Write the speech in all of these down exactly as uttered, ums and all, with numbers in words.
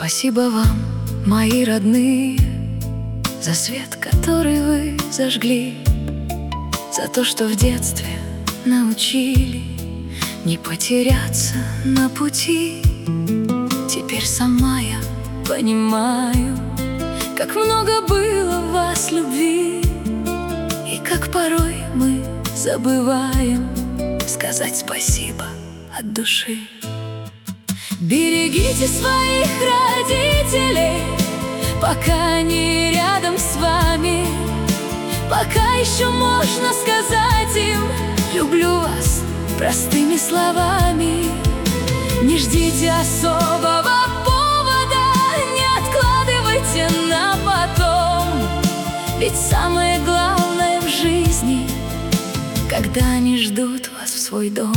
Спасибо вам, мои родные, за свет, который вы зажгли, за то, что в детстве научили не потеряться на пути. Теперь сама я понимаю, как много было в вас любви, и как порой мы забываем сказать спасибо от души. Берегите своих родителей, пока они рядом с вами, пока еще можно сказать им «люблю вас» простыми словами. Не ждите особого повода, не откладывайте на потом, ведь самое главное в жизни, когда они ждут вас в свой дом.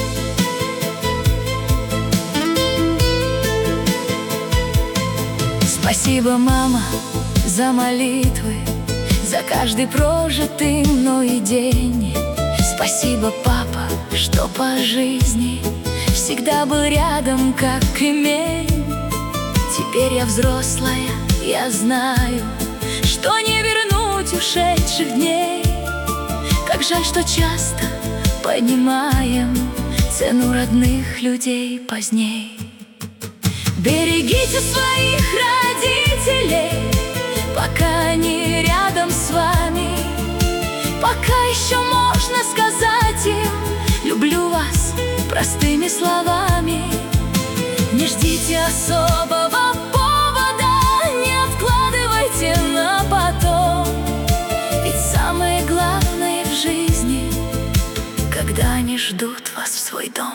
Спасибо, мама, за молитвы, за каждый прожитый мной день. Спасибо, папа, что по жизни всегда был рядом, как кремень. Теперь я взрослая, я знаю, что не вернуть ушедших дней. Как жаль, что часто понимаем цену родных людей поздней. Берегите своих родителей, пока они рядом с вами, пока еще можно сказать им «люблю вас» простыми словами. Не ждите особого повода, не откладывайте на потом, ведь самое главное в жизни, когда они ждут вас в свой дом.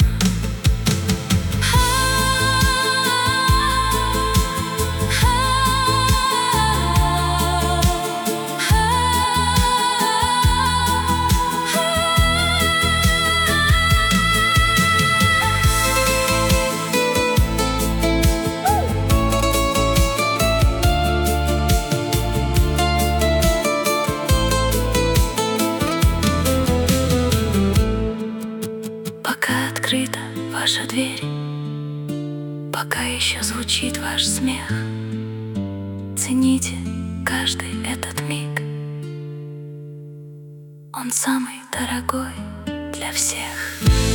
Открыта ваша дверь, пока еще звучит ваш смех, цените каждый этот миг, он самый дорогой для всех.